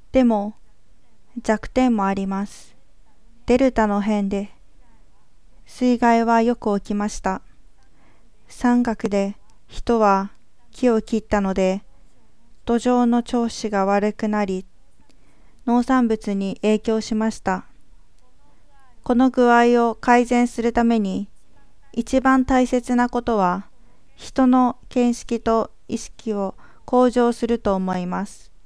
でも弱点もあります。デルタの変で水害はよく起きました。山岳で人は木を切ったので土壌の調子が悪くなり農産物に影響しました。この具合を改善するために一番大切なことは人の見識と意識を向上すると思います。